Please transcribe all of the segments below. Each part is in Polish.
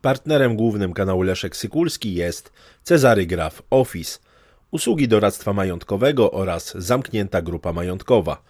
Partnerem głównym kanału Leszek Sykulski jest Cezary Graf Office, usługi doradztwa majątkowego oraz zamknięta grupa majątkowa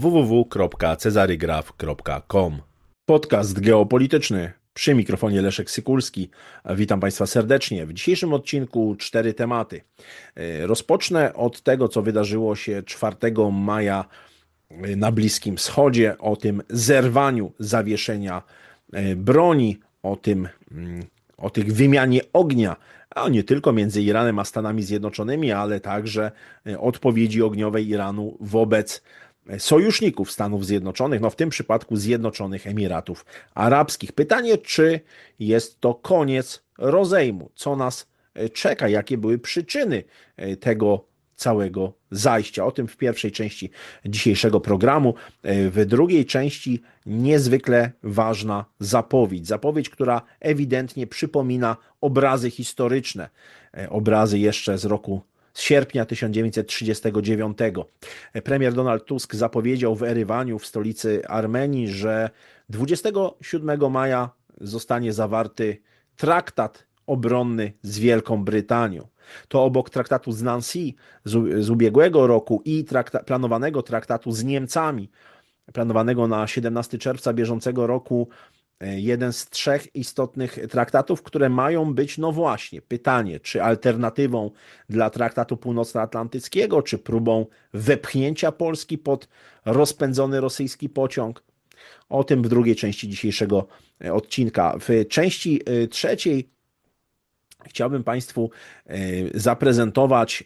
www.cezarygraf.com. Podcast geopolityczny. Przy mikrofonie Leszek Sykulski. Witam Państwa serdecznie. W dzisiejszym odcinku 4 tematy. Rozpocznę od tego, co wydarzyło się 4 maja na Bliskim Wschodzie, o tym zerwaniu zawieszenia broni, o tych wymianie ognia, a nie tylko między Iranem a Stanami Zjednoczonymi, ale także odpowiedzi ogniowej Iranu wobec sojuszników Stanów Zjednoczonych, w tym przypadku Zjednoczonych Emiratów Arabskich. Pytanie, czy jest to koniec rozejmu? Co nas czeka? Jakie były przyczyny tego całego zajścia? O tym w pierwszej części dzisiejszego programu. W drugiej części niezwykle ważna zapowiedź, która ewidentnie przypomina obrazy historyczne, obrazy jeszcze z sierpnia 1939. Premier Donald Tusk zapowiedział w Erywaniu, w stolicy Armenii, że 27 maja zostanie zawarty traktat obronny z Wielką Brytanią. To obok traktatu z Nancy z ubiegłego roku i planowanego traktatu z Niemcami, planowanego na 17 czerwca bieżącego roku, jeden z 3 istotnych traktatów, które mają być, właśnie, pytanie, czy alternatywą dla traktatu północnoatlantyckiego, czy próbą wepchnięcia Polski pod rozpędzony rosyjski pociąg. O tym w drugiej części dzisiejszego odcinka. W części trzeciej chciałbym Państwu zaprezentować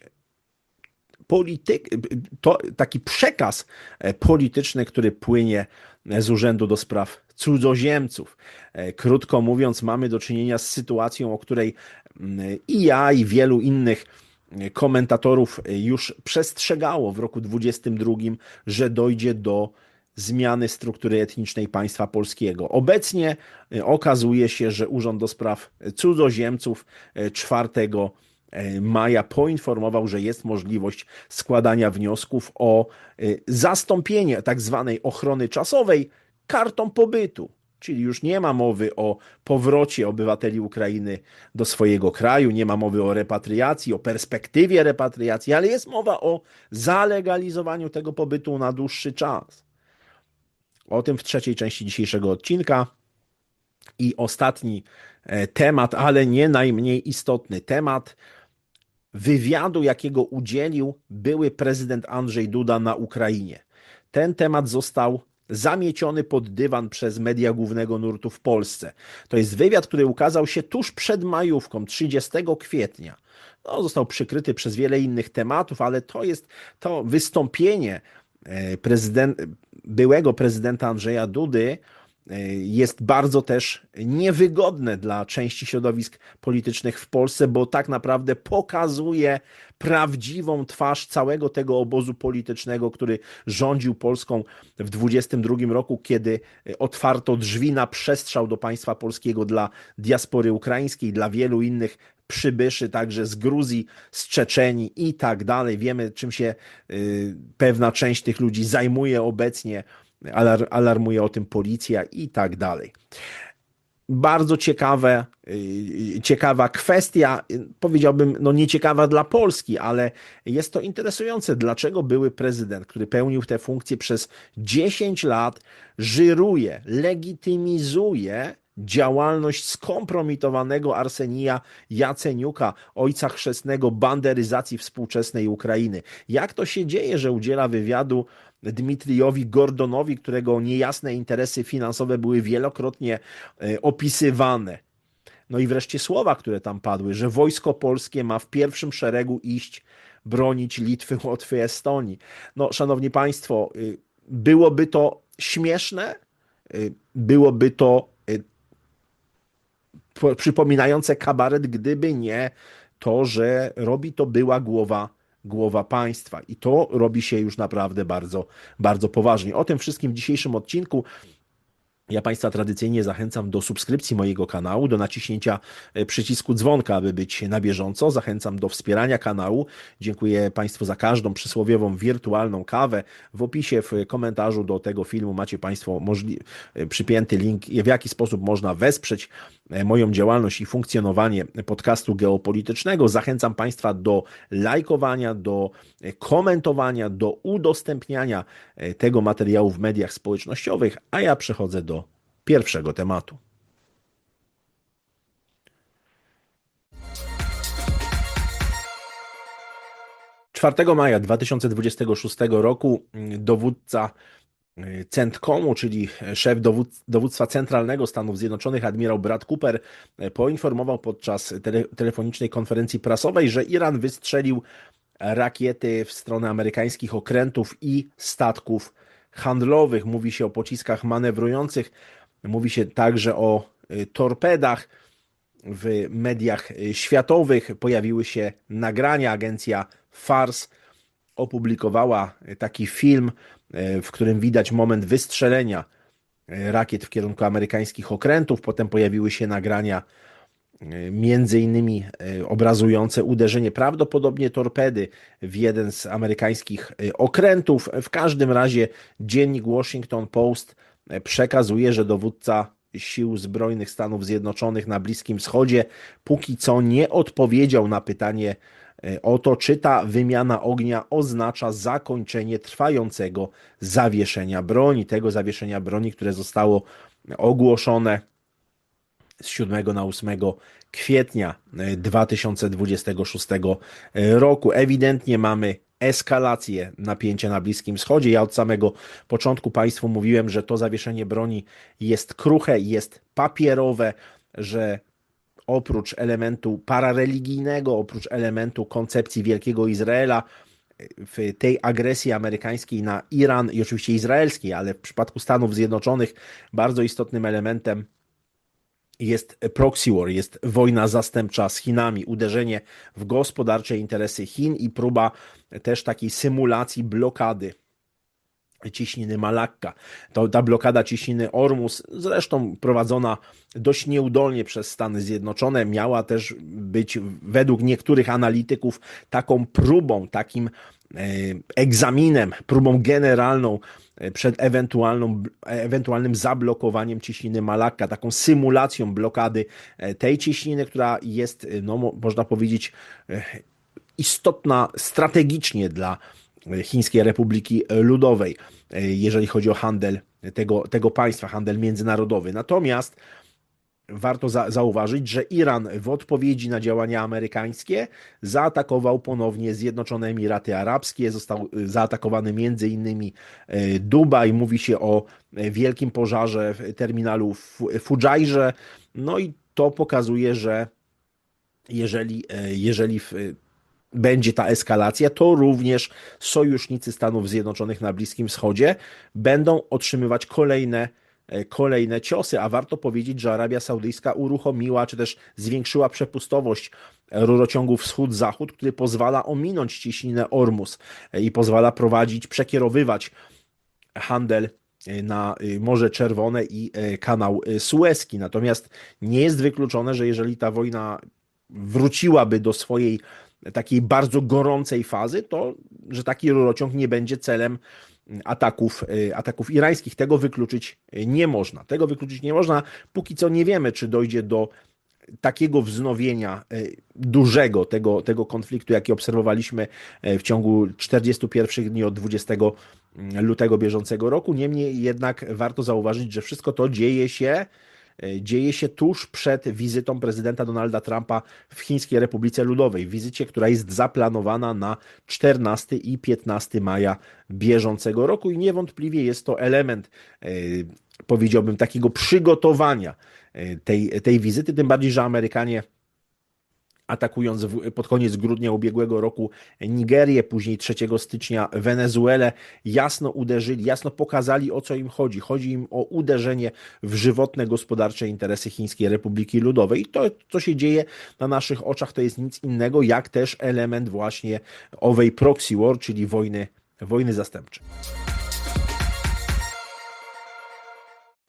taki przekaz polityczny, który płynie z Urzędu do Spraw Cudzoziemców. Krótko mówiąc, mamy do czynienia z sytuacją, o której i ja, i wielu innych komentatorów już przestrzegało w roku 2022, że dojdzie do zmiany struktury etnicznej państwa polskiego. Obecnie okazuje się, że Urząd do Spraw Cudzoziemców 4 maja poinformował, że jest możliwość składania wniosków o zastąpienie tak zwanej ochrony czasowej kartą pobytu. Czyli już nie ma mowy o powrocie obywateli Ukrainy do swojego kraju, nie ma mowy o repatriacji, o perspektywie repatriacji, ale jest mowa o zalegalizowaniu tego pobytu na dłuższy czas. O tym w trzeciej części dzisiejszego odcinka. I ostatni temat, ale nie najmniej istotny temat, wywiadu, jakiego udzielił były prezydent Andrzej Duda na Ukrainie. Ten temat został zamieciony pod dywan przez media głównego nurtu w Polsce. To jest wywiad, który ukazał się tuż przed majówką, 30 kwietnia. Został przykryty przez wiele innych tematów, ale to jest to wystąpienie byłego prezydenta Andrzeja Dudy, jest bardzo też niewygodne dla części środowisk politycznych w Polsce, bo tak naprawdę pokazuje prawdziwą twarz całego tego obozu politycznego, który rządził Polską w 2022 roku, kiedy otwarto drzwi na przestrzał do państwa polskiego dla diaspory ukraińskiej, dla wielu innych przybyszy, także z Gruzji, z Czeczenii i tak dalej. Wiemy, czym się pewna część tych ludzi zajmuje obecnie, alarmuje o tym policja i tak dalej. Bardzo ciekawa kwestia, powiedziałbym, nieciekawa dla Polski, ale jest to interesujące, dlaczego były prezydent, który pełnił tę funkcję przez 10 lat, żyruje, legitymizuje działalność skompromitowanego Arsenija Jaceniuka, ojca chrzestnego banderyzacji współczesnej Ukrainy. Jak to się dzieje, że udziela wywiadu Dmitrijowi Gordonowi, którego niejasne interesy finansowe były wielokrotnie opisywane? I wreszcie słowa, które tam padły, że wojsko polskie ma w pierwszym szeregu iść bronić Litwy, Łotwy, Estonii. Szanowni Państwo, byłoby to śmieszne, byłoby to przypominające kabaret, gdyby nie to, że robi to była głowa państwa. I to robi się już naprawdę bardzo, bardzo poważnie. O tym wszystkim w dzisiejszym odcinku. Ja Państwa tradycyjnie zachęcam do subskrypcji mojego kanału, do naciśnięcia przycisku dzwonka, aby być na bieżąco. Zachęcam do wspierania kanału. Dziękuję Państwu za każdą przysłowiową wirtualną kawę. W opisie, w komentarzu do tego filmu macie Państwo przypięty link, w jaki sposób można wesprzeć moją działalność i funkcjonowanie podcastu geopolitycznego. Zachęcam Państwa do lajkowania, do komentowania, do udostępniania tego materiału w mediach społecznościowych, a ja przechodzę do pierwszego tematu. Czwartego maja 2026 roku dowódca CENTCOM-u, czyli szef dowództwa centralnego Stanów Zjednoczonych, admirał Brad Cooper, poinformował podczas telefonicznej konferencji prasowej, że Iran wystrzelił rakiety w stronę amerykańskich okrętów i statków handlowych. Mówi się o pociskach manewrujących, mówi się także o torpedach. W mediach światowych pojawiły się nagrania. Agencja Fars opublikowała taki film, w którym widać moment wystrzelenia rakiet w kierunku amerykańskich okrętów. Potem pojawiły się nagrania między innymi obrazujące uderzenie prawdopodobnie torpedy w jeden z amerykańskich okrętów. W każdym razie dziennik Washington Post przekazuje, że dowódca Sił Zbrojnych Stanów Zjednoczonych na Bliskim Wschodzie póki co nie odpowiedział na pytanie o to, czy ta wymiana ognia oznacza zakończenie trwającego zawieszenia broni. Tego zawieszenia broni, które zostało ogłoszone z 7 na 8 kwietnia 2026 roku. Ewidentnie mamy eskalację napięcia na Bliskim Wschodzie. Ja od samego początku Państwu mówiłem, że to zawieszenie broni jest kruche, jest papierowe, że oprócz elementu parareligijnego, oprócz elementu koncepcji Wielkiego Izraela, w tej agresji amerykańskiej na Iran i oczywiście izraelskiej, ale w przypadku Stanów Zjednoczonych bardzo istotnym elementem jest proxy war, jest wojna zastępcza z Chinami, uderzenie w gospodarcze interesy Chin i próba też takiej symulacji blokady cieśniny Malakka. Ta blokada cieśniny Ormus, zresztą prowadzona dość nieudolnie przez Stany Zjednoczone, miała też być według niektórych analityków taką próbą, takim egzaminem, próbą generalną przed ewentualnym zablokowaniem cieśniny Malakka, taką symulacją blokady tej cieśniny, która jest, no, można powiedzieć, istotna strategicznie dla Chińskiej Republiki Ludowej, jeżeli chodzi o handel tego państwa, handel międzynarodowy. Natomiast warto zauważyć, że Iran w odpowiedzi na działania amerykańskie zaatakował ponownie Zjednoczone Emiraty Arabskie. Został zaatakowany m.in. Dubaj. Mówi się o wielkim pożarze w terminalu w Fudżajrze. No i to pokazuje, że jeżeli będzie ta eskalacja, to również sojusznicy Stanów Zjednoczonych na Bliskim Wschodzie będą otrzymywać kolejne ciosy, a warto powiedzieć, że Arabia Saudyjska uruchomiła, czy też zwiększyła przepustowość rurociągu wschód-zachód, który pozwala ominąć cieśninę Ormus i pozwala przekierowywać handel na Morze Czerwone i kanał Sueski. Natomiast nie jest wykluczone, że jeżeli ta wojna wróciłaby do swojej takiej bardzo gorącej fazy, to że taki rurociąg nie będzie celem ataków irańskich. Tego wykluczyć nie można. Póki co nie wiemy, czy dojdzie do takiego wznowienia dużego tego konfliktu, jaki obserwowaliśmy w ciągu 41 dni od 20 lutego bieżącego roku. Niemniej jednak warto zauważyć, że wszystko to dzieje się tuż przed wizytą prezydenta Donalda Trumpa w Chińskiej Republice Ludowej. Wizycie, która jest zaplanowana na 14 i 15 maja bieżącego roku i niewątpliwie jest to element, powiedziałbym, takiego przygotowania tej wizyty, tym bardziej, że Amerykanie, atakując pod koniec grudnia ubiegłego roku Nigerię, później 3 stycznia Wenezuelę, jasno pokazali, o co im chodzi. Chodzi im o uderzenie w żywotne gospodarcze interesy Chińskiej Republiki Ludowej. I to, co się dzieje na naszych oczach, to jest nic innego, jak też element właśnie owej proxy war, czyli wojny zastępczej.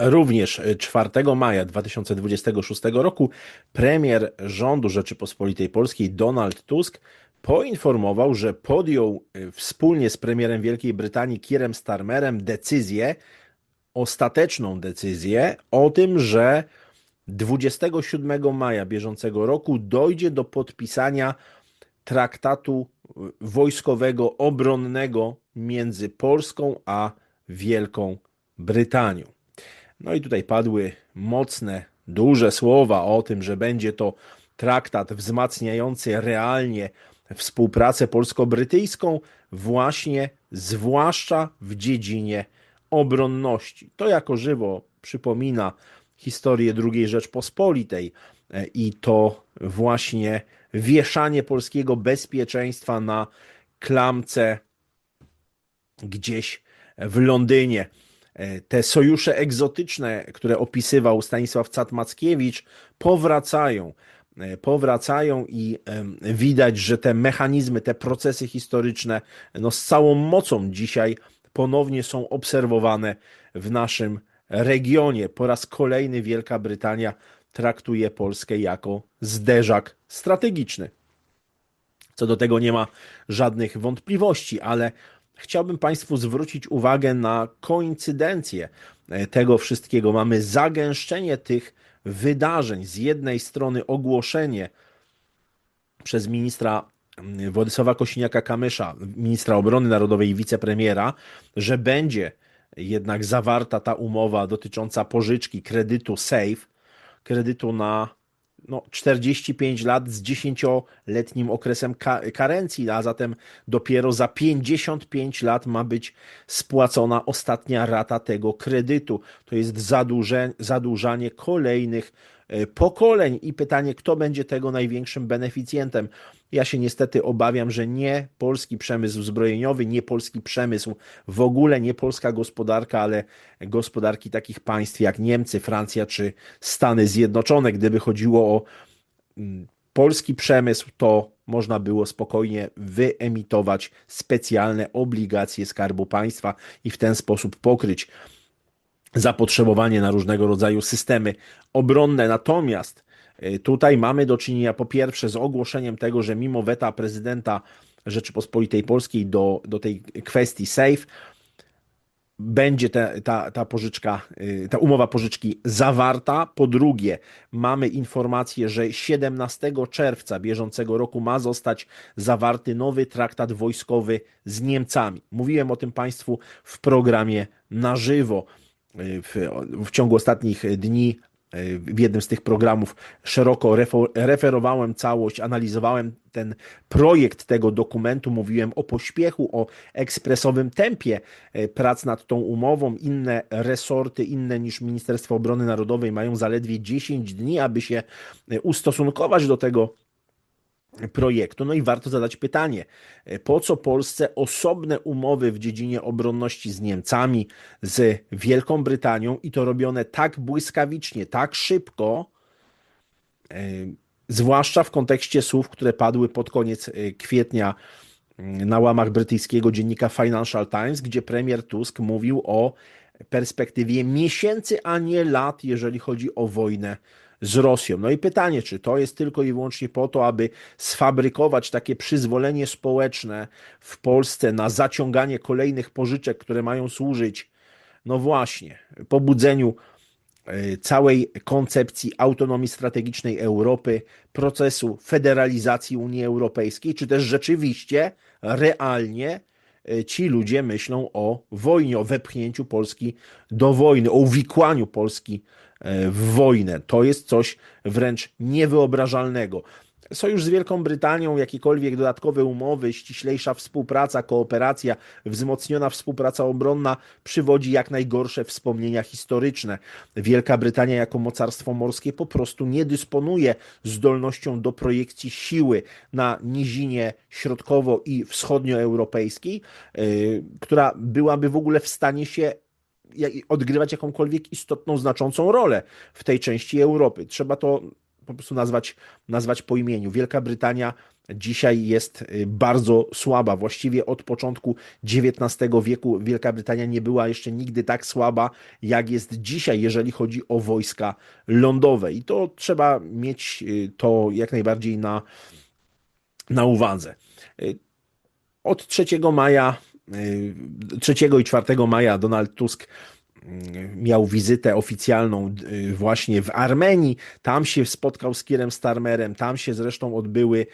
Również 4 maja 2026 roku premier rządu Rzeczypospolitej Polskiej Donald Tusk poinformował, że podjął wspólnie z premierem Wielkiej Brytanii Keirem Starmerem ostateczną decyzję o tym, że 27 maja bieżącego roku dojdzie do podpisania traktatu wojskowego, obronnego między Polską a Wielką Brytanią. No i tutaj padły mocne, duże słowa o tym, że będzie to traktat wzmacniający realnie współpracę polsko-brytyjską, właśnie zwłaszcza w dziedzinie obronności. To jako żywo przypomina historię II Rzeczpospolitej i to właśnie wieszanie polskiego bezpieczeństwa na klamce gdzieś w Londynie. Te sojusze egzotyczne, które opisywał Stanisław Cat-Mackiewicz, powracają i widać, że te mechanizmy, te procesy historyczne z całą mocą dzisiaj ponownie są obserwowane w naszym regionie. Po raz kolejny Wielka Brytania traktuje Polskę jako zderzak strategiczny. Co do tego nie ma żadnych wątpliwości, ale chciałbym Państwu zwrócić uwagę na koincydencję tego wszystkiego. Mamy zagęszczenie tych wydarzeń. Z jednej strony ogłoszenie przez ministra Władysława Kosiniaka-Kamysza, ministra obrony narodowej i wicepremiera, że będzie jednak zawarta ta umowa dotycząca pożyczki, kredytu SAFE, kredytu na 45 lat z 10-letnim okresem karencji, a zatem dopiero za 55 lat ma być spłacona ostatnia rata tego kredytu. To jest zadłużanie kolejnych pokoleń i pytanie, kto będzie tego największym beneficjentem. Ja się niestety obawiam, że nie polski przemysł zbrojeniowy, nie polski przemysł w ogóle, nie polska gospodarka, ale gospodarki takich państw jak Niemcy, Francja czy Stany Zjednoczone. Gdyby chodziło o polski przemysł, to można było spokojnie wyemitować specjalne obligacje Skarbu Państwa i w ten sposób pokryć zapotrzebowanie na różnego rodzaju systemy obronne. Natomiast tutaj mamy do czynienia po pierwsze z ogłoszeniem tego, że mimo weta prezydenta Rzeczypospolitej Polskiej do tej kwestii SAFE będzie ta pożyczka, ta umowa pożyczki zawarta. Po drugie, mamy informację, że 17 czerwca bieżącego roku ma zostać zawarty nowy traktat wojskowy z Niemcami. Mówiłem o tym Państwu w programie na żywo. W ciągu ostatnich dni w jednym z tych programów szeroko referowałem całość, analizowałem ten projekt tego dokumentu, mówiłem o pośpiechu, o ekspresowym tempie prac nad tą umową. Inne resorty, inne niż Ministerstwo Obrony Narodowej, mają zaledwie 10 dni, aby się ustosunkować do tego projektu. No i warto zadać pytanie, po co Polsce osobne umowy w dziedzinie obronności z Niemcami, z Wielką Brytanią i to robione tak błyskawicznie, tak szybko, zwłaszcza w kontekście słów, które padły pod koniec kwietnia na łamach brytyjskiego dziennika Financial Times, gdzie premier Tusk mówił o perspektywie miesięcy, a nie lat, jeżeli chodzi o wojnę z Rosją. No i pytanie, czy to jest tylko i wyłącznie po to, aby sfabrykować takie przyzwolenie społeczne w Polsce na zaciąganie kolejnych pożyczek, które mają służyć, no właśnie, pobudzeniu całej koncepcji autonomii strategicznej Europy, procesu federalizacji Unii Europejskiej, czy też rzeczywiście, realnie ci ludzie myślą o wojnie, o wepchnięciu Polski do wojny, o uwikłaniu Polski w wojnę. To jest coś wręcz niewyobrażalnego. Sojusz z Wielką Brytanią, jakiekolwiek dodatkowe umowy, ściślejsza współpraca, kooperacja, wzmocniona współpraca obronna przywodzi jak najgorsze wspomnienia historyczne. Wielka Brytania jako mocarstwo morskie po prostu nie dysponuje zdolnością do projekcji siły na nizinie środkowo- i wschodnioeuropejskiej, która byłaby w ogóle w stanie się odgrywać jakąkolwiek istotną, znaczącą rolę w tej części Europy. Trzeba to po prostu nazwać po imieniu. Wielka Brytania dzisiaj jest bardzo słaba. Właściwie od początku XIX wieku Wielka Brytania nie była jeszcze nigdy tak słaba, jak jest dzisiaj, jeżeli chodzi o wojska lądowe. I to trzeba mieć to jak najbardziej na uwadze. Od 3 maja, 3 i 4 maja Donald Tusk miał wizytę oficjalną właśnie w Armenii, tam się spotkał z Keirem Starmerem, tam się zresztą odbyły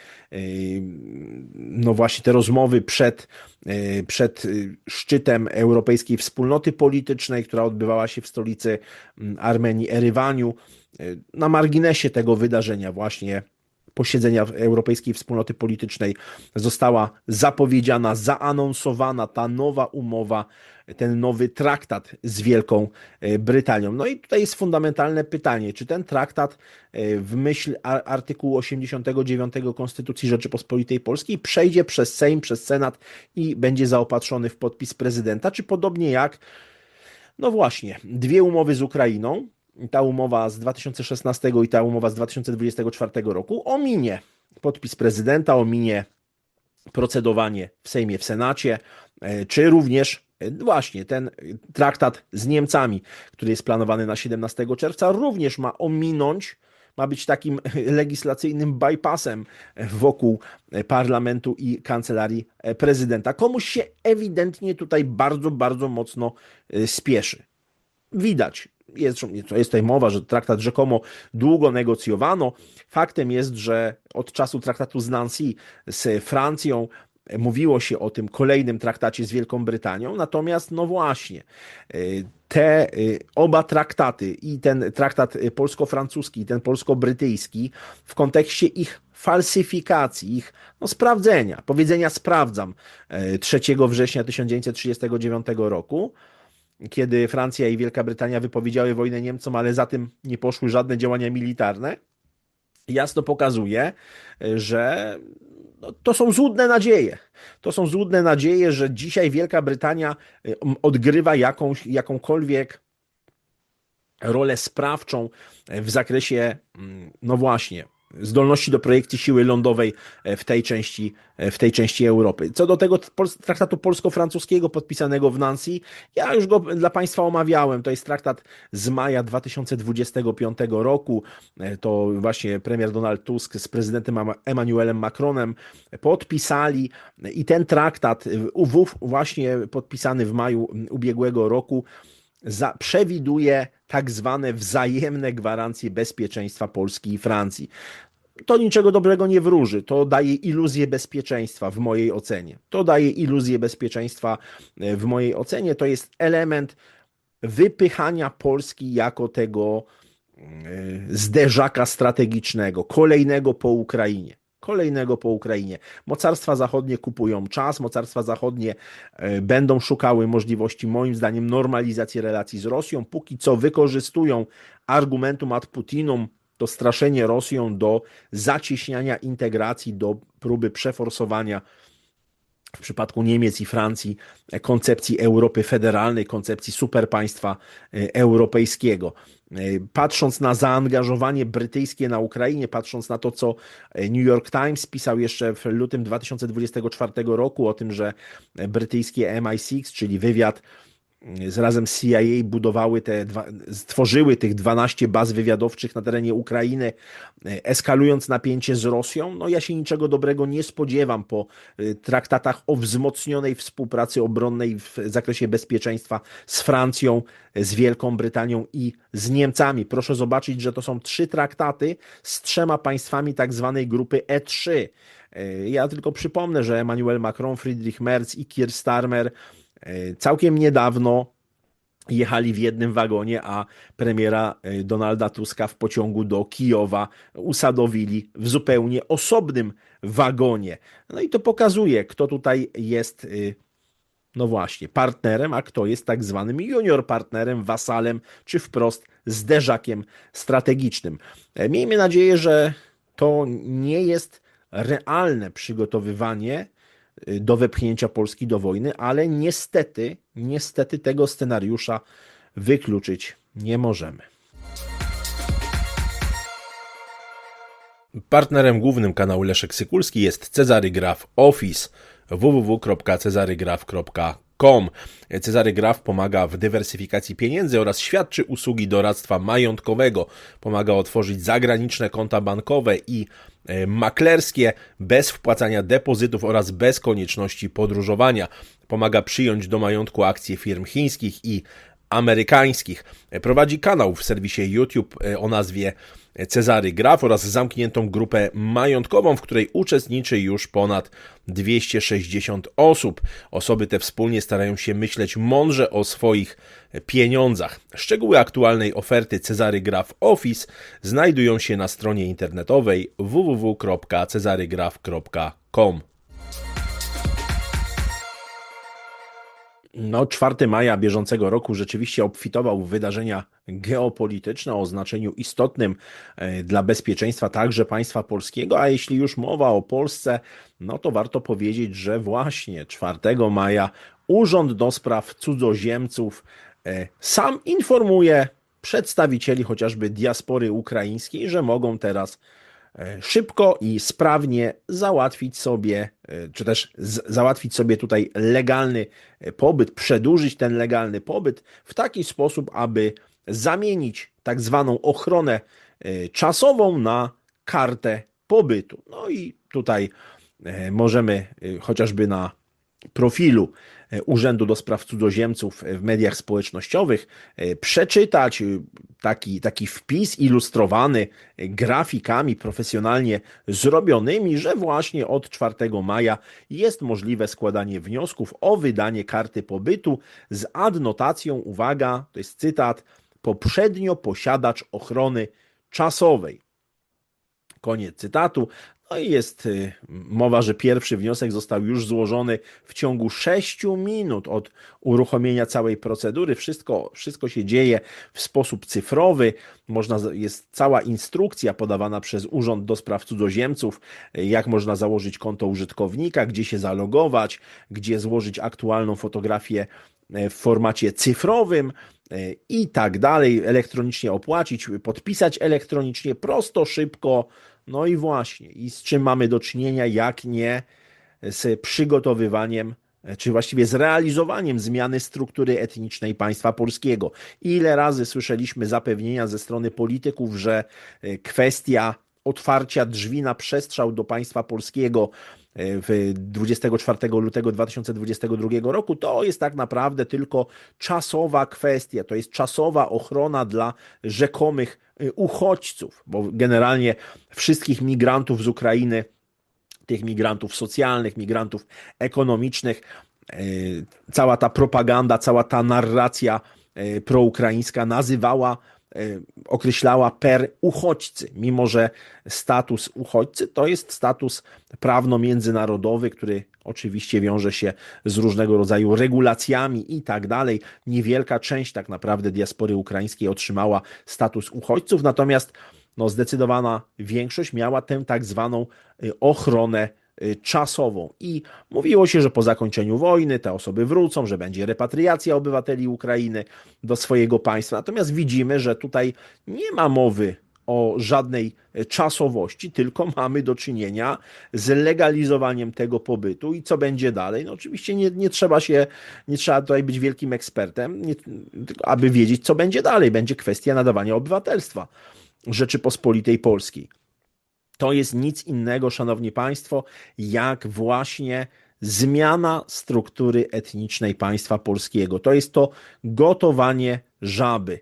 no właśnie te rozmowy przed szczytem Europejskiej Wspólnoty Politycznej, która odbywała się w stolicy Armenii, Erywaniu. Na marginesie tego wydarzenia właśnie posiedzenia Europejskiej Wspólnoty Politycznej została zapowiedziana, zaanonsowana ta nowa umowa, ten nowy traktat z Wielką Brytanią. No i tutaj jest fundamentalne pytanie, czy ten traktat w myśl artykułu 89 Konstytucji Rzeczypospolitej Polskiej przejdzie przez Sejm, przez Senat i będzie zaopatrzony w podpis prezydenta, czy podobnie jak, no właśnie, dwie umowy z Ukrainą, ta umowa z 2016 i ta umowa z 2024 roku ominie podpis prezydenta, ominie procedowanie w Sejmie, w Senacie, czy również właśnie ten traktat z Niemcami, który jest planowany na 17 czerwca, również ma ominąć, ma być takim legislacyjnym bypassem wokół parlamentu i kancelarii prezydenta. Komuś się ewidentnie tutaj bardzo, bardzo mocno spieszy. Widać. Jest tutaj mowa, że traktat rzekomo długo negocjowano. Faktem jest, że od czasu traktatu z Nancy z Francją mówiło się o tym kolejnym traktacie z Wielką Brytanią, natomiast no właśnie, te oba traktaty, i ten traktat polsko-francuski, i ten polsko-brytyjski, w kontekście ich falsyfikacji, ich sprawdzenia, powiedzenia sprawdzam 3 września 1939 roku, kiedy Francja i Wielka Brytania wypowiedziały wojnę Niemcom, ale za tym nie poszły żadne działania militarne, jasno pokazuje, że to są złudne nadzieje. To są złudne nadzieje, że dzisiaj Wielka Brytania odgrywa jakąkolwiek rolę sprawczą w zakresie, no właśnie, zdolności do projekcji siły lądowej w tej części Europy. Co do tego traktatu polsko-francuskiego podpisanego w Nancy, ja już go dla Państwa omawiałem. To jest traktat z maja 2025 roku. To właśnie premier Donald Tusk z prezydentem Emmanuelem Macronem podpisali i ten traktat, właśnie podpisany w maju ubiegłego roku, przewiduje tak zwane wzajemne gwarancje bezpieczeństwa Polski i Francji. To niczego dobrego nie wróży, to daje iluzję bezpieczeństwa w mojej ocenie. To jest element wypychania Polski jako tego zderzaka strategicznego, kolejnego po Ukrainie. Mocarstwa zachodnie kupują czas, mocarstwa zachodnie będą szukały możliwości, moim zdaniem, normalizacji relacji z Rosją. Póki co wykorzystują argumentum ad Putinum, to straszenie Rosją, do zacieśniania integracji, do próby przeforsowania w przypadku Niemiec i Francji koncepcji Europy federalnej, koncepcji superpaństwa europejskiego. Patrząc na zaangażowanie brytyjskie na Ukrainie, patrząc na to, co New York Times pisał jeszcze w lutym 2024 roku o tym, że brytyjskie MI6, czyli wywiad razem z CIA stworzyły tych 12 baz wywiadowczych na terenie Ukrainy, eskalując napięcie z Rosją. No ja się niczego dobrego nie spodziewam po traktatach o wzmocnionej współpracy obronnej w zakresie bezpieczeństwa z Francją, z Wielką Brytanią i z Niemcami. Proszę zobaczyć, że to są 3 traktaty z 3 państwami tak zwanej grupy E3. Ja tylko przypomnę, że Emmanuel Macron, Friedrich Merz i Keir Starmer całkiem niedawno jechali w jednym wagonie, a premiera Donalda Tuska w pociągu do Kijowa usadowili w zupełnie osobnym wagonie. No i to pokazuje, kto tutaj jest, no właśnie, partnerem, a kto jest tak zwanym junior partnerem, wasalem, czy wprost zderzakiem strategicznym. Miejmy nadzieję, że to nie jest realne przygotowywanie do wepchnięcia Polski do wojny, ale niestety tego scenariusza wykluczyć nie możemy. Partnerem głównym kanału Leszek Sykulski jest Cezary Graf Office www.cezarygraf.com. Cezary Graf pomaga w dywersyfikacji pieniędzy oraz świadczy usługi doradztwa majątkowego. Pomaga otworzyć zagraniczne konta bankowe i maklerskie bez wpłacania depozytów oraz bez konieczności podróżowania. Pomaga przyjąć do majątku akcje firm chińskich i amerykańskich. Prowadzi kanał w serwisie YouTube o nazwie Cezary Graf oraz zamkniętą grupę majątkową, w której uczestniczy już ponad 260 osób. Osoby te wspólnie starają się myśleć mądrze o swoich pieniądzach. Szczegóły aktualnej oferty Cezary Graf Office znajdują się na stronie internetowej www.cezarygraf.com. 4 maja bieżącego roku rzeczywiście obfitował w wydarzenia geopolityczne o znaczeniu istotnym dla bezpieczeństwa także państwa polskiego, a jeśli już mowa o Polsce, to warto powiedzieć, że właśnie 4 maja Urząd do Spraw Cudzoziemców sam informuje przedstawicieli chociażby diaspory ukraińskiej, że mogą teraz szybko i sprawnie załatwić sobie, czy też załatwić sobie tutaj legalny pobyt, przedłużyć ten legalny pobyt w taki sposób, aby zamienić tak zwaną ochronę czasową na kartę pobytu. I tutaj możemy chociażby na profilu Urzędu do Spraw Cudzoziemców w mediach społecznościowych przeczytać taki wpis ilustrowany grafikami profesjonalnie zrobionymi, że właśnie od 4 maja jest możliwe składanie wniosków o wydanie karty pobytu z adnotacją, uwaga, to jest cytat, poprzednio posiadacz ochrony czasowej. Koniec cytatu. I jest mowa, że pierwszy wniosek został już złożony w ciągu 6 minut od uruchomienia całej procedury. Wszystko się dzieje w sposób cyfrowy. Jest cała instrukcja podawana przez Urząd do Spraw Cudzoziemców, jak można założyć konto użytkownika, gdzie się zalogować, gdzie złożyć aktualną fotografię w formacie cyfrowym i tak dalej, elektronicznie opłacić, podpisać elektronicznie, prosto, szybko. I właśnie, i z czym mamy do czynienia, jak nie z przygotowywaniem, czy właściwie z realizowaniem zmiany struktury etnicznej państwa polskiego. Ile razy słyszeliśmy zapewnienia ze strony polityków, że kwestia otwarcia drzwi na przestrzał do państwa polskiego 24 lutego 2022 roku, to jest tak naprawdę tylko czasowa kwestia, to jest czasowa ochrona dla rzekomych uchodźców, bo generalnie wszystkich migrantów z Ukrainy, tych migrantów socjalnych, migrantów ekonomicznych, cała ta propaganda, cała ta narracja proukraińska określała per uchodźcy, mimo że status uchodźcy to jest status prawno-międzynarodowy, który oczywiście wiąże się z różnego rodzaju regulacjami i tak dalej. Niewielka część tak naprawdę diaspory ukraińskiej otrzymała status uchodźców, natomiast zdecydowana większość miała tę tak zwaną ochronę czasową i mówiło się, że po zakończeniu wojny te osoby wrócą, że będzie repatriacja obywateli Ukrainy do swojego państwa. Natomiast widzimy, że tutaj nie ma mowy o żadnej czasowości, tylko mamy do czynienia z legalizowaniem tego pobytu i co będzie dalej. Oczywiście nie trzeba tutaj być wielkim ekspertem, aby wiedzieć, co będzie dalej. Będzie kwestia nadawania obywatelstwa Rzeczypospolitej Polskiej. To jest nic innego, szanowni państwo, jak właśnie zmiana struktury etnicznej państwa polskiego. To jest to gotowanie żaby.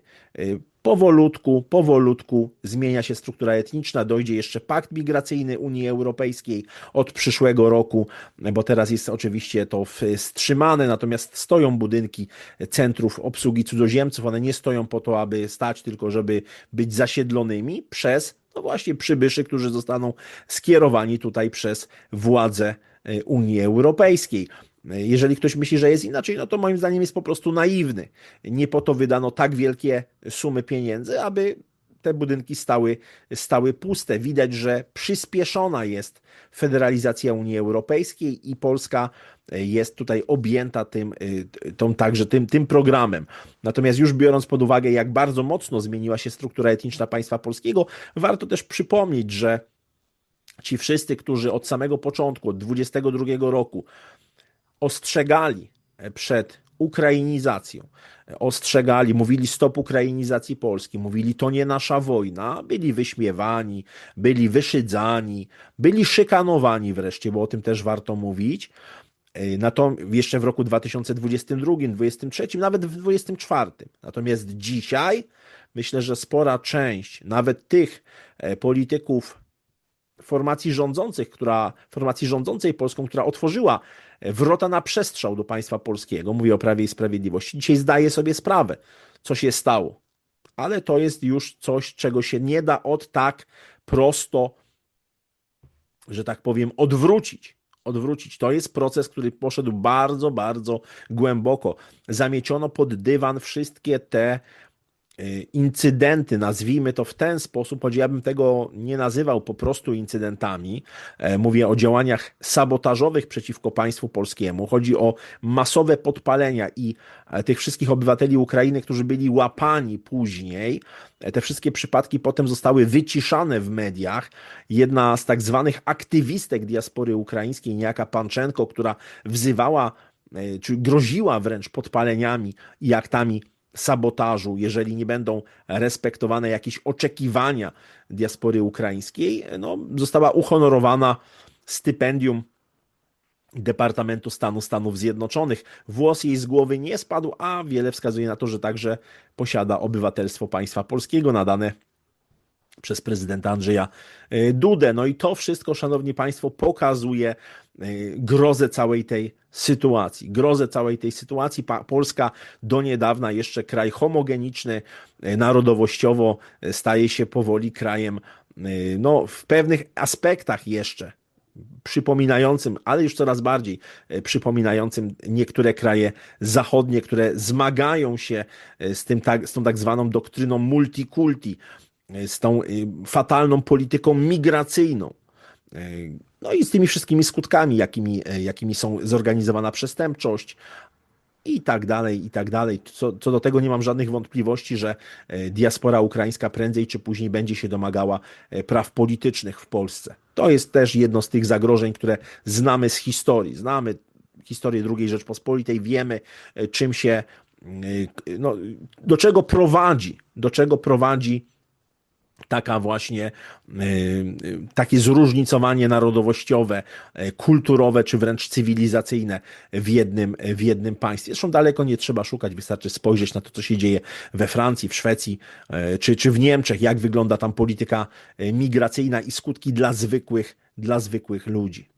Powolutku zmienia się struktura etniczna, dojdzie jeszcze pakt migracyjny Unii Europejskiej od przyszłego roku, bo teraz jest oczywiście to wstrzymane, natomiast stoją budynki centrów obsługi cudzoziemców, one nie stoją po to, aby stać, tylko żeby być zasiedlonymi przez właśnie przybyszy, którzy zostaną skierowani tutaj przez władze Unii Europejskiej. Jeżeli ktoś myśli, że jest inaczej, to moim zdaniem jest po prostu naiwny. Nie po to wydano tak wielkie sumy pieniędzy, aby te budynki stały puste. Widać, że przyspieszona jest federalizacja Unii Europejskiej i Polska jest tutaj objęta tym programem. Natomiast już biorąc pod uwagę, jak bardzo mocno zmieniła się struktura etniczna państwa polskiego, warto też przypomnieć, że ci wszyscy, którzy od samego początku, od 22 roku ostrzegali przed ukrainizacją, ostrzegali, mówili stop ukrainizacji Polski, mówili to nie nasza wojna, byli wyśmiewani, byli wyszydzani, byli szykanowani wreszcie, bo o tym też warto mówić. Jeszcze w roku 2022, 2023, nawet w 2024. Natomiast dzisiaj myślę, że spora część, nawet tych polityków formacji rządzącej Polską, która otworzyła wrota na przestrzał do państwa polskiego, mówię o Prawie i Sprawiedliwości, dzisiaj zdaje sobie sprawę, co się stało. Ale to jest już coś, czego się nie da tak prosto, że tak powiem, odwrócić. To jest proces, który poszedł bardzo, bardzo głęboko. Zamieciono pod dywan wszystkie te incydenty, nazwijmy to w ten sposób, choć ja bym tego nie nazywał po prostu incydentami. Mówię o działaniach sabotażowych przeciwko państwu polskiemu. Chodzi o masowe podpalenia i tych wszystkich obywateli Ukrainy, którzy byli łapani później. Te wszystkie przypadki potem zostały wyciszane w mediach. Jedna z tak zwanych aktywistek diaspory ukraińskiej, niejaka Panczenko, która wzywała, czy groziła wręcz podpaleniami i aktami sabotażu, jeżeli nie będą respektowane jakieś oczekiwania diaspory ukraińskiej, została uhonorowana stypendium Departamentu Stanu Stanów Zjednoczonych. Włos jej z głowy nie spadł, a wiele wskazuje na to, że także posiada obywatelstwo państwa polskiego nadane przez prezydenta Andrzeja Dudę. No i to wszystko, szanowni państwo, pokazuje grozę całej tej sytuacji. Polska do niedawna jeszcze kraj homogeniczny, narodowościowo staje się powoli krajem, w pewnych aspektach jeszcze przypominającym, ale już coraz bardziej przypominającym niektóre kraje zachodnie, które zmagają się z tą tak zwaną doktryną multikulti, z tą fatalną polityką migracyjną. No i z tymi wszystkimi skutkami, jakimi są zorganizowana przestępczość i tak dalej, i tak dalej. Co do tego nie mam żadnych wątpliwości, że diaspora ukraińska prędzej czy później będzie się domagała praw politycznych w Polsce. To jest też jedno z tych zagrożeń, które znamy z historii. Znamy historię II Rzeczpospolitej, wiemy czym się, do czego prowadzi taka właśnie, takie zróżnicowanie narodowościowe, kulturowe, czy wręcz cywilizacyjne w jednym państwie. Zresztą daleko nie trzeba szukać, wystarczy spojrzeć na to, co się dzieje we Francji, w Szwecji, czy w Niemczech, jak wygląda tam polityka migracyjna i skutki dla zwykłych ludzi.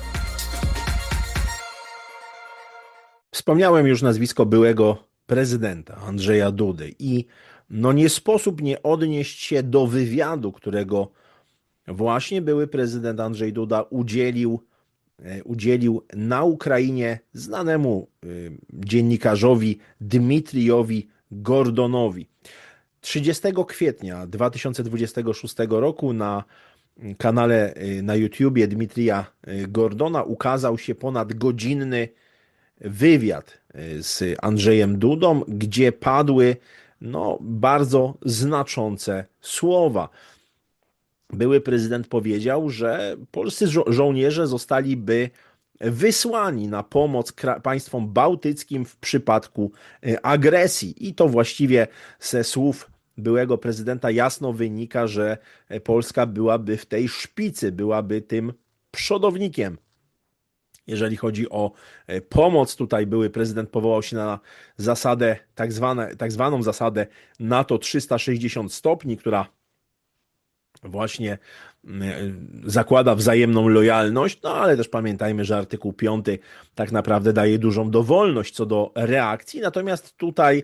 Wspomniałem już nazwisko byłego prezydenta Andrzeja Dudy i nie sposób nie odnieść się do wywiadu, którego właśnie były prezydent Andrzej Duda udzielił na Ukrainie znanemu dziennikarzowi Dmitrijowi Gordonowi. 30 kwietnia 2026 roku na kanale na YouTubie Dmitrija Gordona ukazał się ponadgodzinny wywiad z Andrzejem Dudą, gdzie padły bardzo znaczące słowa. Były prezydent powiedział, że polscy żołnierze zostaliby wysłani na pomoc państwom bałtyckim w przypadku agresji. I to właściwie ze słów byłego prezydenta jasno wynika, że Polska byłaby w tej szpicy, byłaby tym przodownikiem. Jeżeli chodzi o pomoc, tutaj były prezydent powołał się na zasadę, tak zwaną zasadę NATO 360 stopni, która właśnie zakłada wzajemną lojalność, ale też pamiętajmy, że artykuł 5 tak naprawdę daje dużą dowolność co do reakcji, natomiast tutaj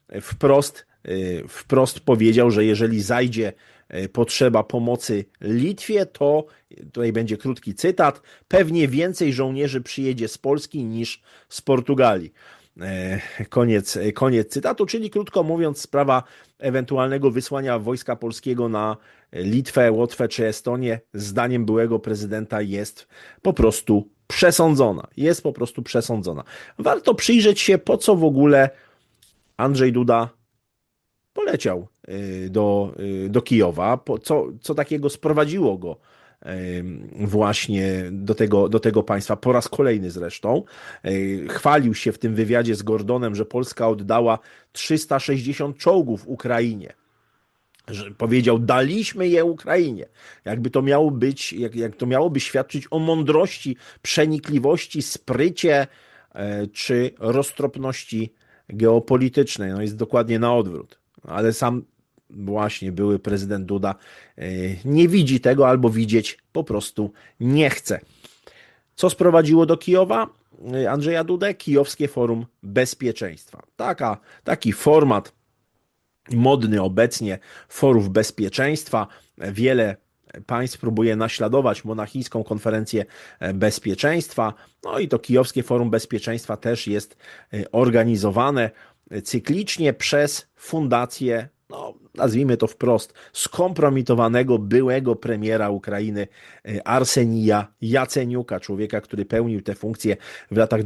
wprost powiedział, że jeżeli zajdzie potrzeba pomocy Litwie, to tutaj będzie krótki cytat, pewnie więcej żołnierzy przyjedzie z Polski niż z Portugalii. Koniec cytatu, czyli krótko mówiąc, sprawa ewentualnego wysłania wojska polskiego na Litwę, Łotwę czy Estonię, zdaniem byłego prezydenta jest po prostu przesądzona. Warto przyjrzeć się, po co w ogóle Andrzej Duda poleciał do Kijowa, co takiego sprowadziło go właśnie do tego państwa, po raz kolejny zresztą. Chwalił się w tym wywiadzie z Gordonem, że Polska oddała 360 czołgów Ukrainie. Że powiedział, daliśmy je Ukrainie. Jakby to miało być, jak to miałoby świadczyć o mądrości, przenikliwości, sprycie czy roztropności geopolitycznej. No jest dokładnie na odwrót. Ale sam właśnie były prezydent Duda nie widzi tego albo widzieć po prostu nie chce. Co sprowadziło do Kijowa Andrzeja Dudę? Kijowskie Forum Bezpieczeństwa. Taki format modny obecnie forów bezpieczeństwa. Wiele państw próbuje naśladować monachijską konferencję bezpieczeństwa. No i to Kijowskie Forum Bezpieczeństwa też jest organizowane cyklicznie przez fundację, no, nazwijmy to wprost, skompromitowanego byłego premiera Ukrainy Arsenija Jaceniuka, człowieka, który pełnił tę funkcję w latach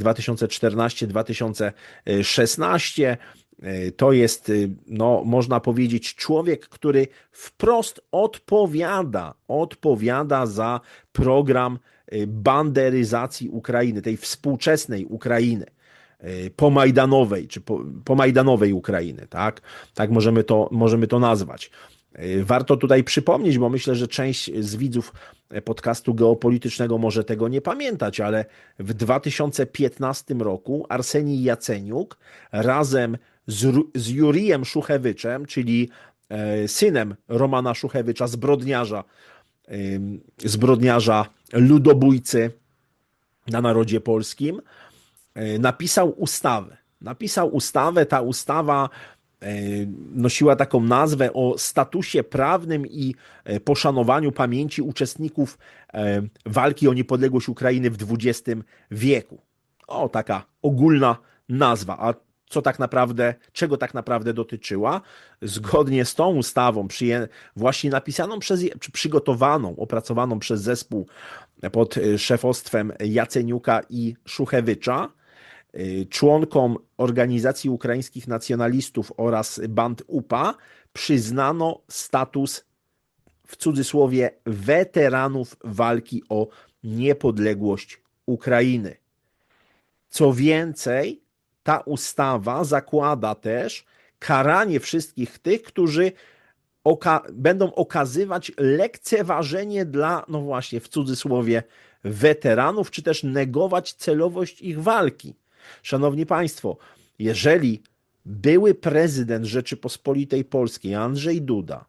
2014-2016. To jest, no, można powiedzieć, człowiek, który wprost odpowiada za program banderyzacji Ukrainy, tej współczesnej Ukrainy, pomajdanowej, czy pomajdanowej Ukrainy, tak? Tak możemy to nazwać. Warto tutaj przypomnieć, bo myślę, że część z widzów podcastu geopolitycznego może tego nie pamiętać, ale w 2015 roku Arsenij Jaceniuk razem z Jurijem Szuchewyczem, czyli synem Romana Szuchewycza, ludobójcy na narodzie polskim, napisał ustawę. Ta ustawa nosiła taką nazwę o statusie prawnym i poszanowaniu pamięci uczestników walki o niepodległość Ukrainy w XX wieku. O, taka ogólna nazwa. A czego tak naprawdę dotyczyła? Zgodnie z tą ustawą, właśnie napisaną czy przygotowaną, opracowaną przez zespół pod szefostwem Jaceniuka i Szuchewycza, członkom Organizacji Ukraińskich Nacjonalistów oraz band UPA przyznano status, w cudzysłowie, weteranów walki o niepodległość Ukrainy. Co więcej, ta ustawa zakłada też karanie wszystkich tych, którzy będą okazywać lekceważenie dla, no właśnie, w cudzysłowie, weteranów, czy też negować celowość ich walki. Szanowni Państwo, jeżeli były prezydent Rzeczypospolitej Polskiej, Andrzej Duda,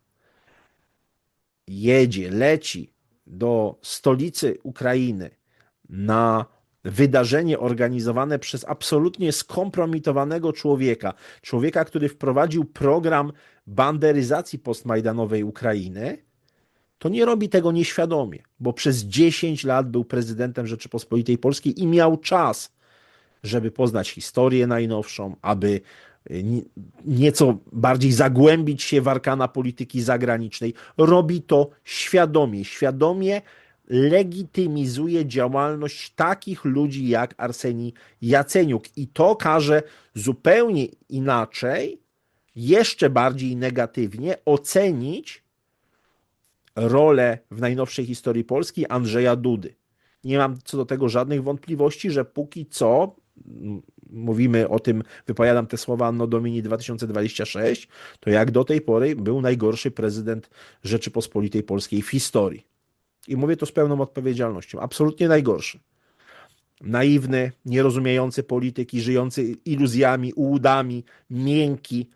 leci do stolicy Ukrainy na wydarzenie organizowane przez absolutnie skompromitowanego człowieka, który wprowadził program banderyzacji postmajdanowej Ukrainy, to nie robi tego nieświadomie, bo przez 10 lat był prezydentem Rzeczypospolitej Polskiej i miał czas, żeby poznać historię najnowszą, aby nieco bardziej zagłębić się w arkana polityki zagranicznej. Robi to świadomie legitymizuje działalność takich ludzi jak Arsenij Jaceniuk i to każe zupełnie inaczej, jeszcze bardziej negatywnie ocenić rolę w najnowszej historii Polski Andrzeja Dudy. Nie mam co do tego żadnych wątpliwości, że póki co, mówimy o tym, wypowiadam te słowa Anno Domini 2026, to jak do tej pory był najgorszy prezydent Rzeczypospolitej Polskiej w historii. I mówię to z pełną odpowiedzialnością. Absolutnie najgorszy. Naiwny, nierozumiejący polityki, żyjący iluzjami, ułudami, miękki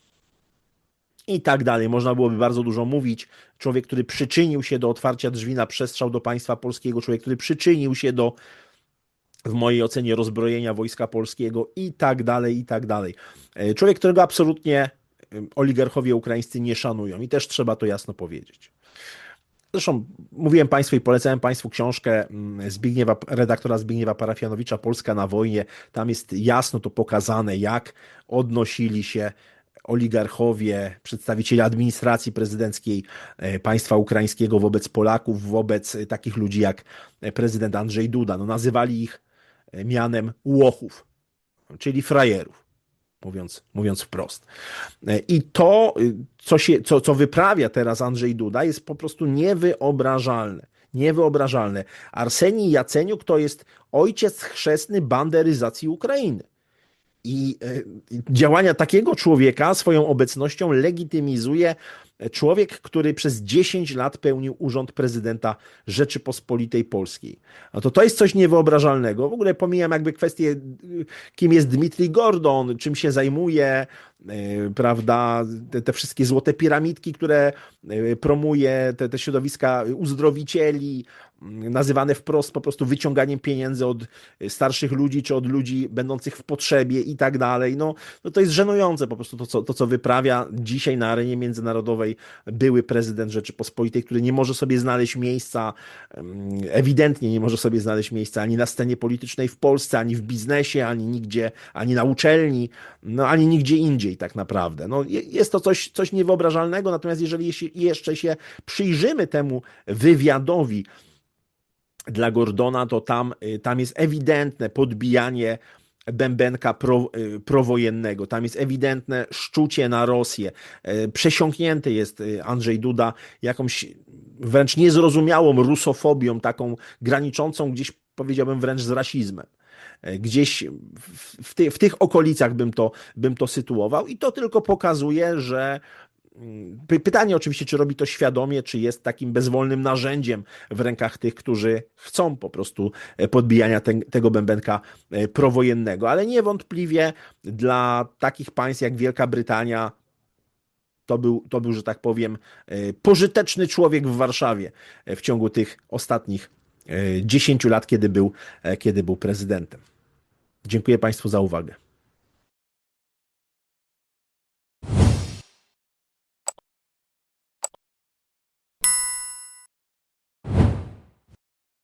i tak dalej. Można byłoby bardzo dużo mówić. Człowiek, który przyczynił się do otwarcia drzwi na przestrzał do państwa polskiego, człowiek, który przyczynił się do, w mojej ocenie, rozbrojenia wojska polskiego i tak dalej, i tak dalej. Człowiek, którego absolutnie oligarchowie ukraińscy nie szanują i też trzeba to jasno powiedzieć. Zresztą mówiłem Państwu i polecałem Państwu książkę redaktora Zbigniewa Parafianowicza Polska na wojnie. Tam jest jasno to pokazane, jak odnosili się oligarchowie, przedstawiciele administracji prezydenckiej państwa ukraińskiego wobec Polaków, wobec takich ludzi jak prezydent Andrzej Duda. No, nazywali ich mianem łochów, czyli frajerów, mówiąc wprost. I to, co wyprawia teraz Andrzej Duda, jest po prostu niewyobrażalne. Niewyobrażalne. Arsenij Jaceniuk to jest ojciec chrzestny banderyzacji Ukrainy. I działania takiego człowieka swoją obecnością legitymizuje człowiek, który przez 10 lat pełnił urząd prezydenta Rzeczypospolitej Polskiej. No to jest coś niewyobrażalnego. W ogóle pomijam jakby kwestię, kim jest Dmitrij Gordon, czym się zajmuje, prawda, te wszystkie złote piramidki, które promuje, te środowiska uzdrowicieli, nazywane wprost po prostu wyciąganiem pieniędzy od starszych ludzi, czy od ludzi będących w potrzebie i tak dalej. No to jest żenujące po prostu to, co wyprawia dzisiaj na arenie międzynarodowej były prezydent Rzeczypospolitej, który nie może sobie znaleźć miejsca, ewidentnie nie może sobie znaleźć miejsca ani na scenie politycznej w Polsce, ani w biznesie, ani nigdzie, ani na uczelni, no ani nigdzie indziej tak naprawdę. No, jest to coś niewyobrażalnego, natomiast jeżeli jeszcze się przyjrzymy temu wywiadowi dla Gordona, to tam jest ewidentne podbijanie bębenka prowojennego. Tam jest ewidentne szczucie na Rosję. Przesiąknięty jest Andrzej Duda jakąś wręcz niezrozumiałą rusofobią, taką graniczącą gdzieś, powiedziałbym, wręcz z rasizmem. Gdzieś w tych okolicach bym to sytuował i to tylko pokazuje, że pytanie oczywiście, czy robi to świadomie, czy jest takim bezwolnym narzędziem w rękach tych, którzy chcą po prostu podbijania tego bębenka prowojennego, ale niewątpliwie dla takich państw jak Wielka Brytania to był, że tak powiem, pożyteczny człowiek w Warszawie w ciągu tych ostatnich 10 lat, kiedy był prezydentem. Dziękuję Państwu za uwagę.